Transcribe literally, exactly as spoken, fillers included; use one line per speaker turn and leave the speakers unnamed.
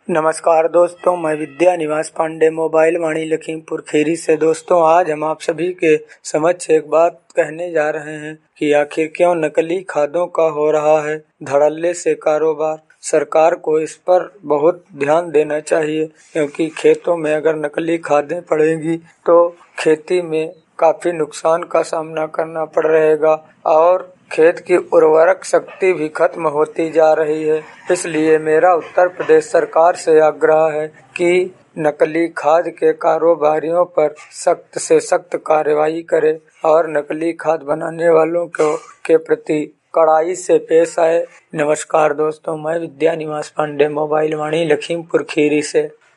नमस्कार दोस्तों, मैं विद्या निवास पांडे मोबाइल वाणी लखीमपुर खीरी से। दोस्तों, आज हम आप सभी के समक्ष एक बात कहने जा रहे हैं कि आखिर क्यों नकली खादों का हो रहा है धड़ल्ले से कारोबार। सरकार को इस पर बहुत ध्यान देना चाहिए, क्योंकि खेतों में अगर नकली खादें पड़ेंगी तो खेती में काफी नुकसान का सामना करना पड़ रहेगा और खेत की उर्वरक शक्ति भी खत्म होती जा रही है। इसलिए मेरा उत्तर प्रदेश सरकार से आग्रह है कि नकली खाद के कारोबारियों पर सख्त से सख्त कार्रवाई करे और नकली खाद बनाने वालों को के प्रति कड़ाई से पेश आए। नमस्कार दोस्तों, मैं विद्या निवास पांडे मोबाइल वाणी लखीमपुर खीरी से।